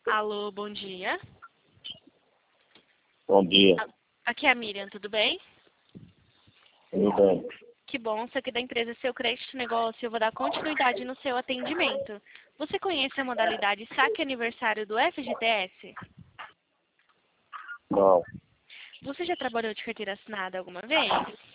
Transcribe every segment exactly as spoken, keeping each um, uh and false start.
Alô, bom dia. Bom dia. Aqui é a Miriam, tudo bem? Tudo bem? Que bom, sou aqui da empresa Seu Crédito Negócio. Eu vou dar continuidade no seu atendimento. Você conhece a modalidade Saque Aniversário do F G T S? Não. Você já trabalhou de carteira assinada alguma vez?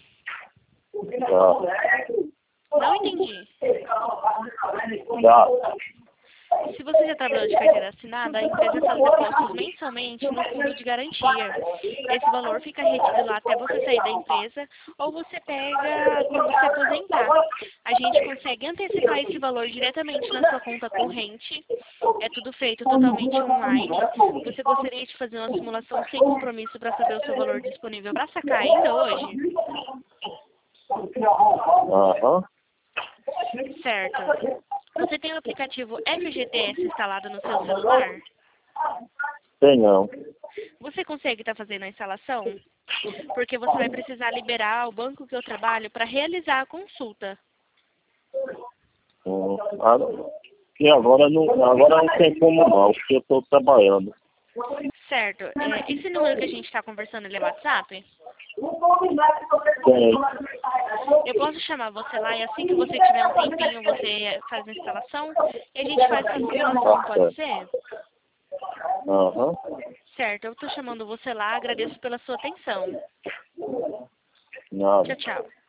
Já. Não entendi. Já. Se você já trabalhou de carteira assinada, a empresa faz depósitos mensalmente no fundo de garantia. Esse valor fica retido lá até você sair da empresa ou você pega quando se aposentar. A gente consegue antecipar esse valor diretamente na sua conta corrente. É tudo feito totalmente online. Você gostaria de fazer uma simulação sem compromisso para saber o seu valor disponível para sacar ainda hoje? Aham. Certo. Você tem o aplicativo F G T S instalado no seu celular? Sei não. Você consegue estar fazendo a instalação? Porque você vai precisar liberar o banco que eu trabalho para realizar a consulta. Hum, ah, e agora não, agora não tem como não, porque eu estou trabalhando. Certo. É, esse número que a gente está conversando, ele é WhatsApp? Tem. Eu posso chamar você lá e assim que você tiver um tempinho, você faz a instalação e a gente faz essa simulação, pode ser? Aham. Certo, eu estou chamando você lá, agradeço pela sua atenção. Nada. Tchau, tchau.